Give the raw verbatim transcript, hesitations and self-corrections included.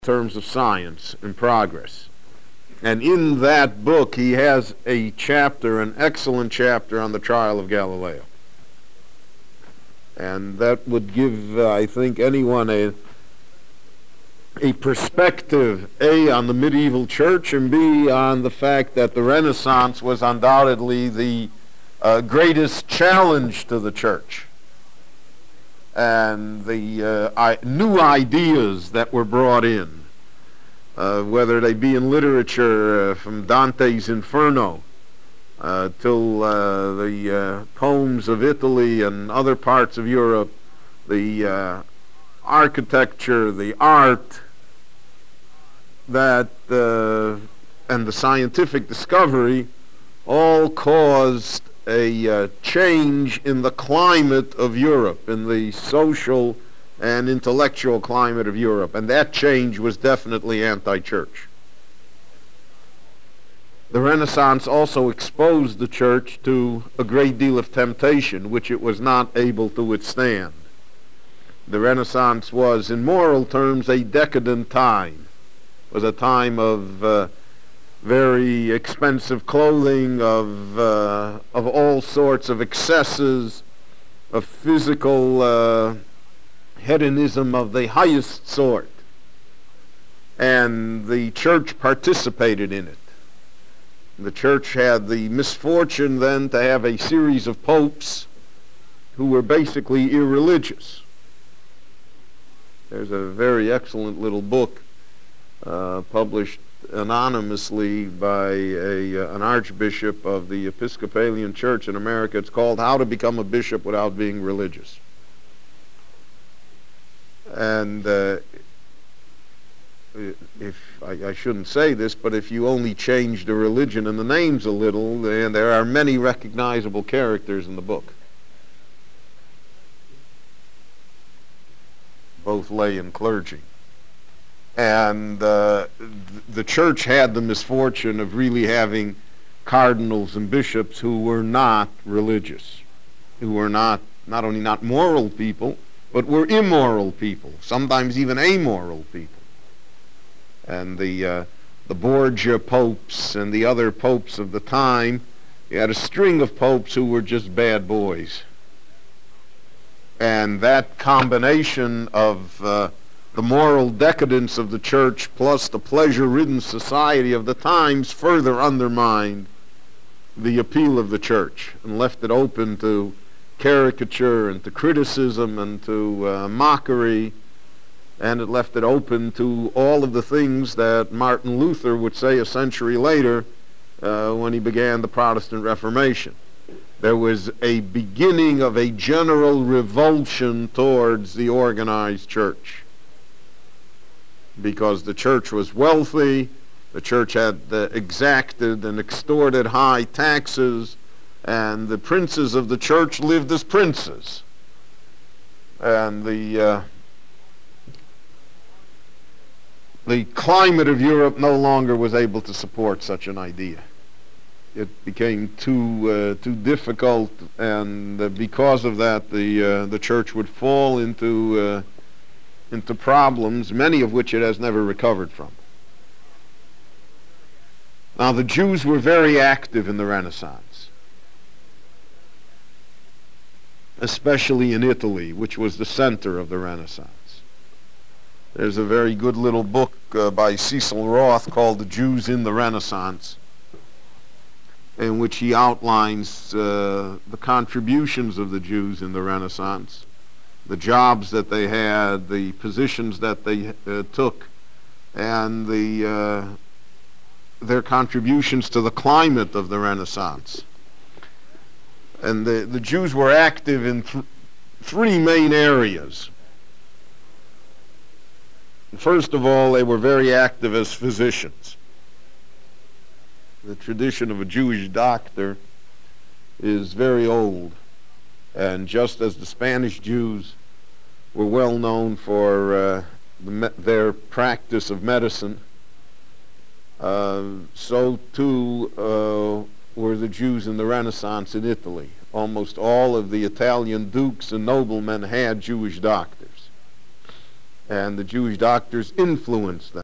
terms of science and progress. And in that book, he has a chapter, an excellent chapter on the trial of Galileo. And that would give, uh, I think, anyone a, a perspective, A, on the medieval church, and B, on the fact that the Renaissance was undoubtedly the uh, greatest challenge to the church. And the uh, I, new ideas that were brought in, uh, whether they be in literature, uh, from Dante's Inferno uh, till uh, the uh, poems of Italy and other parts of Europe, the uh, architecture, the art, that uh, and the scientific discovery all caused a uh, change in the climate of Europe, in the social and intellectual climate of Europe, and that change was definitely anti-church. The Renaissance also exposed the church to a great deal of temptation, which it was not able to withstand. The Renaissance was, in moral terms, a decadent time. It was a time of uh, very expensive clothing, of uh, of all sorts of excesses, of physical uh, hedonism of the highest sort. And the church participated in it. The church had the misfortune then to have a series of popes who were basically irreligious. There's a very excellent little book uh, published anonymously by a, uh, an archbishop of the Episcopalian Church in America. It's called How to Become a Bishop Without Being Religious. And uh, if I, I shouldn't say this, but if you only change the religion and the names a little, then there are many recognizable characters in the book, both lay and clergy. And uh, the church had the misfortune of really having cardinals and bishops who were not religious, who were not, not only not moral people, but were immoral people, sometimes even amoral people. And the, uh, the Borgia popes and the other popes of the time, you had a string of popes who were just bad boys. And that combination of uh, the moral decadence of the church plus the pleasure-ridden society of the times further undermined the appeal of the church and left it open to caricature and to criticism and to uh, mockery, and it left it open to all of the things that Martin Luther would say a century later uh, when he began the Protestant Reformation. There was a beginning of a general revulsion towards the organized church, because the church was wealthy, the church had uh, exacted and extorted high taxes, and the princes of the church lived as princes. And the uh, the climate of Europe no longer was able to support such an idea. It became too uh, too difficult, and uh, because of that, the uh, the church would fall into uh, into problems, many of which it has never recovered from. Now, the Jews were very active in the Renaissance, especially in Italy, which was the center of the Renaissance. There's a very good little book uh, by Cecil Roth called The Jews in the Renaissance, in which he outlines uh, the contributions of the Jews in the Renaissance, the jobs that they had, the positions that they uh, took, and the uh, their contributions to the climate of the Renaissance. And the, the Jews were active in th three main areas. First of all, they were very active as physicians. The tradition of a Jewish doctor is very old. And just as the Spanish Jews were well known for uh, the their practice of medicine, uh, so too uh, were the Jews in the Renaissance in Italy. Almost all of the Italian dukes and noblemen had Jewish doctors. and the Jewish doctors influenced them.